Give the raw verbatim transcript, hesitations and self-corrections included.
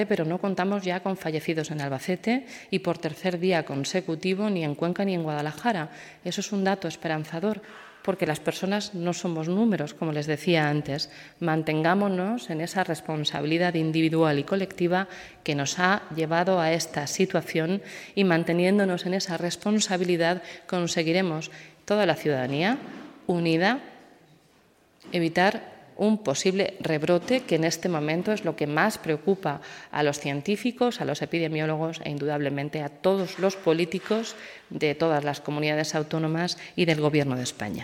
pero no contamos ya con fallecidos en Albacete y por tercer día consecutivo ni en Cuenca ni en Guadalajara. Eso es un dato esperanzador, porque las personas no somos números, como les decía antes. Mantengámonos en esa responsabilidad individual y colectiva que nos ha llevado a esta situación, y manteniéndonos en esa responsabilidad conseguiremos toda la ciudadanía unida evitar un posible rebrote, que en este momento es lo que más preocupa a los científicos, a los epidemiólogos e indudablemente a todos los políticos de todas las comunidades autónomas y del Gobierno de España.